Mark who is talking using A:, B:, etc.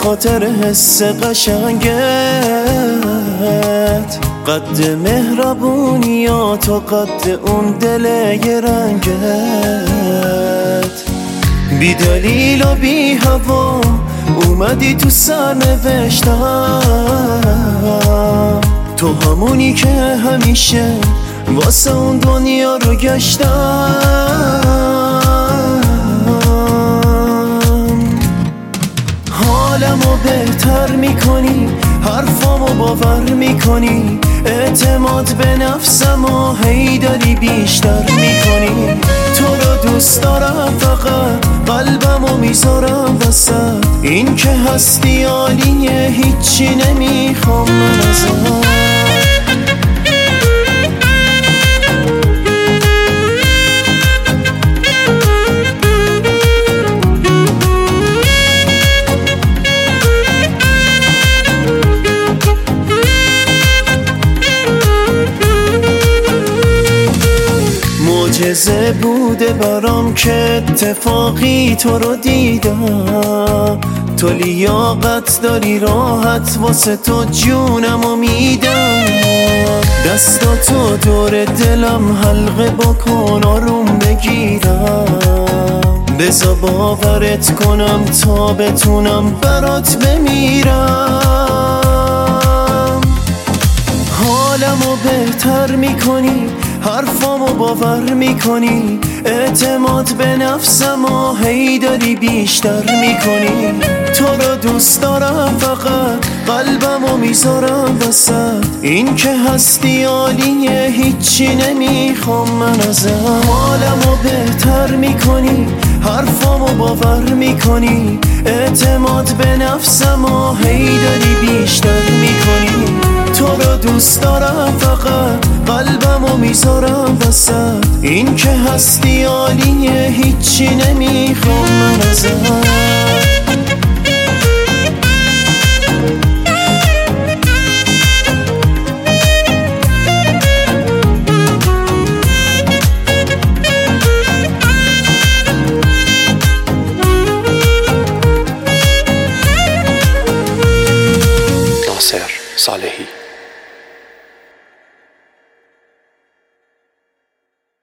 A: خاطر حس قشنگت، قد مهربونیات و قد اون دل رنگت. بی دلیل و بی هوا اومدی تو سرنوشتم، تو همونی که همیشه واسه اون دنیا رو گشتم. حالمو بهتر میکنی، حرفامو باور میکنی، اعتماد به نفسمو هی داری بیشتر میکنی. تو رو دوست دارم، فقط قلبمو میذارم وسط. این که هستی عالیه، هیچی نمیخوام من ازت. معجزه بوده برام که اتفاقی تو رو دیدم. تو لیاقت داری، راحت واسه تو جونمو میدم. دستاتو دور دلم حلقه بکن، آروم بگیرم. بذار باورت کنم تا بتونم برات بمیرم. حالمو بهتر میکنی، حرفامو باور میکنی، اعتماد به نفسمو هی داری بیشتر میکنی. تو رو دوست دارم، فقط قلبمو میذارم وسط. این که هستی عالیه، هیچی نمیخوام من ازت. حالمو بهتر میکنی، حرفامو باور میکنی، اعتماد به نفسمو هی داری بیشتر میکنی. تو رو دوست دارم، فقط قلبمو میذارم وسط. این که هستی عالیه، هیچی نمیخوام من ازت.